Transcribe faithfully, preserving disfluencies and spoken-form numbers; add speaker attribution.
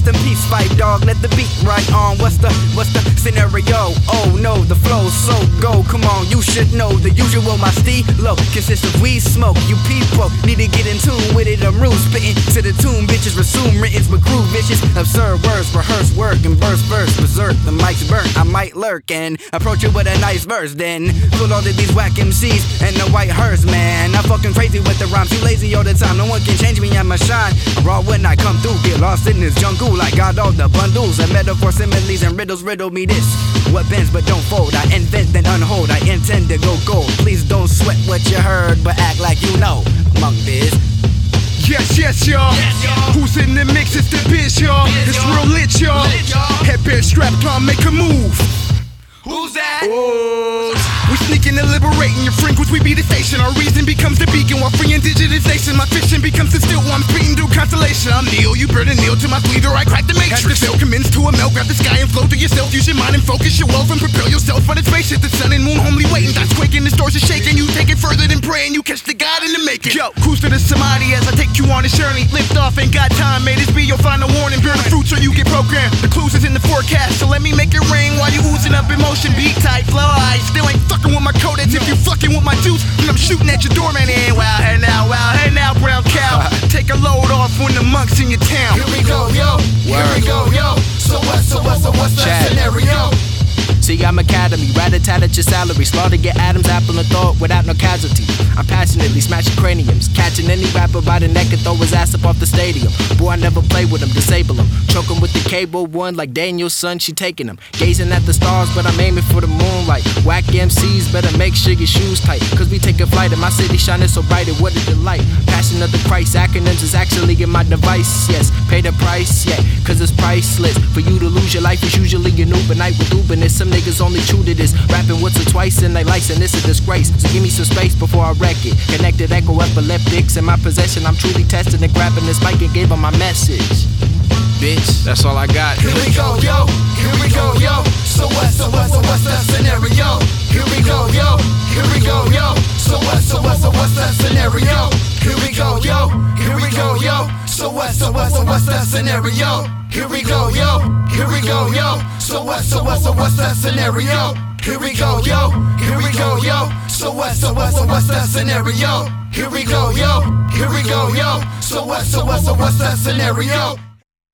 Speaker 1: rest in peace, fight dog, let the beat right on. What's the, what's the scenario? Oh no, the flow's so go, come on, you should know the usual. My stilo consists of weed smoke. You people need to get in tune with it. I'm rude, spitting to the tune, bitches resume writtens with crew vicious. Absurd words, rehearse work and verse verse berserk. The mic's burnt, I might lurk and approach it with a nice verse. Then pull all of these whack M Cs and the white hearse, man. I'm fucking crazy with the rhymes, too lazy all the time. No one can change me, I'ma shine. I'm raw when I come through, get lost in this jungle. I got all the bundles and metaphors, similes and riddles. Riddle me this: what bends but don't fold? I invent then unhold. I intend to go gold. Please don't sweat what you heard, but act like you know. Monk Biz.
Speaker 2: Yes, yes, y'all. Yes, who's in the mix? It's the biz, y'all. It's real lit, y'all. Headband strapped on, make a move.
Speaker 1: Who's that?
Speaker 2: Oh, we sneaking and liberating your frequency. We be the station. Our reason becomes the beacon while free indigenization. My fiction becomes the still while I'm speeding through constellation. I'm Neo, you burn and kneel to my bleeder. I crack the matrix. As the cell commence to a melt, grab the sky and flow to yourself. Use your mind and focus your wealth and propel yourself for the spaceship. The sun and moon humbly waiting. That's quaking, the stars are shaking. You take it further than praying. You catch the God in the making. Yo, cruise to the samadhi as I take you on a journey. Lift off, ain't got time. May this be your final warning. Bear the fruits or you get programmed. The clues is in the forecast, so let me make it rain while you oozing up emotion. Beat tight, flow high. Still ain't fucking with my codex. If you fucking with my juice, then I'm shooting at your doorman. And wow, hey now, wow, hey now, brown cow. Take a load off when the monk's in your town.
Speaker 3: Here we go, yo. Here we go, yo. So what, so what, so what's that scenario?
Speaker 1: See, I'm academy, rat-a-tat at your salary. Slaughter your atoms, apple and thought without no casualty. I'm passionately smashing craniums, catching any rapper by the neck and throw his ass up off the stadium. Boy, I never play with him, disable him. Choke him with the cable one like Daniel's son, she taking him. Gazing at the stars, but I'm aiming for the moonlight. Whack M Cs, better make sure your shoes tight. Cause we take a flight and my city shining so bright, and what a delight. Passion of the Christ, acronyms is actually in my device, yes. Pay the price, yeah, cause it's priceless. For you to lose your life is usually an Uber night with Uberness. Some niggas only true to this, rapping once or twice and they license, this a disgrace. So give me some space before I wreck it. Connected echo epileptics in my possession. I'm truly testing and grabbing this mic and gave them my message. Bitch, that's all I got.
Speaker 3: Here we go, yo. Here we go, yo. So what, so what, so what's that scenario? Here we go, yo. Here we go, yo. So what, so what, so what's that scenario? Here we go, yo. Here we go, yo. So what, so what, so what's that scenario? Here we go, yo. Here we go, yo. So what, so what, so what's that scenario? Here we go, yo. Here we go, yo. So what, so what, so what's that scenario? Here we go, yo. Here we go, yo. So what, so what, so what's that scenario?